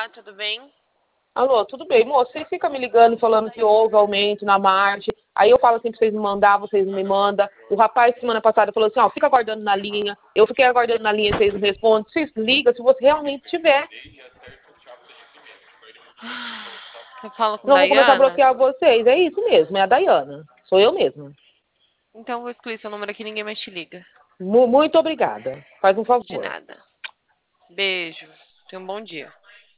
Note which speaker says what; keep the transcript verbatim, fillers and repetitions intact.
Speaker 1: Olá, tudo bem?
Speaker 2: Alô, tudo bem? Moço, vocês ficam me ligando falando que houve aumento na margem. Aí eu falo assim pra vocês me mandar, vocês não me mandam. O rapaz, semana passada, falou assim, ó, fica aguardando na linha. Eu fiquei aguardando na linha, vocês não respondem. Vocês ligam se você realmente tiver.
Speaker 1: Eu falo com
Speaker 2: Não vou começar a
Speaker 1: Dayana?
Speaker 2: bloquear vocês. É isso mesmo, é a Dayana. Sou eu mesma.
Speaker 1: Então eu vou excluir seu número aqui e ninguém mais te liga.
Speaker 2: Mu- muito obrigada. Faz um
Speaker 1: De
Speaker 2: favor.
Speaker 1: nada. Beijo. Tenha um bom dia.